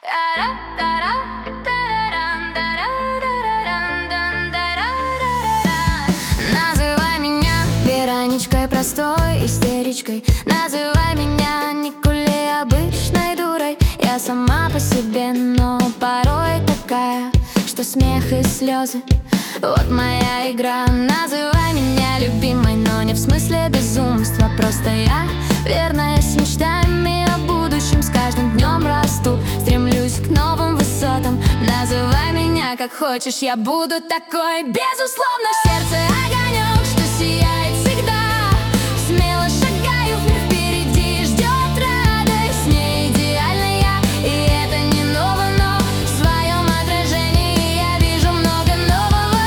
Называй меня Вероничкой, простой истеричкой. Называй меня Никулей, обычной дурой. Я сама по себе, но порой такая, что смех и слезы — вот моя игра. Называй меня любимой, но не в смысле безумства. Просто я, верная, с мечтами о будущем, с каждым днем расту, стремлюсь к новым высотам. Называй меня как хочешь, я буду такой, безусловно. В сердце огонек, что сияет всегда. Смело шагаю впереди, ждет радость. Не идеальна я, и это не ново, но в своем отражении я вижу много нового.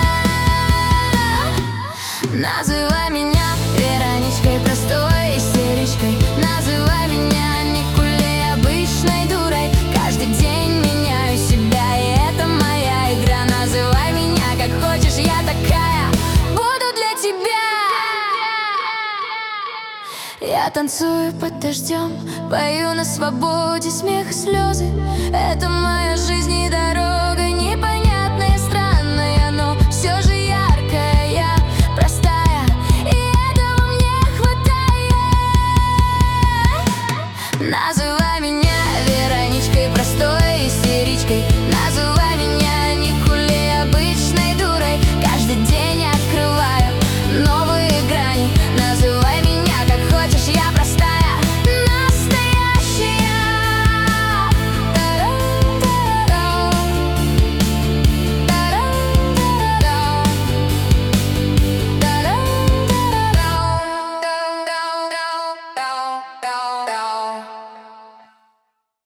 Называй меня Вероничкой, простой истеричкой. Называй меня Никулей, обычной дурой. Каждый день меняю себя, и это моя игра. Называй меня как хочешь, я такая, буду для тебя. Я танцую под дождем, пою на свободе смех и слезы. Это моя жизнь и дорога.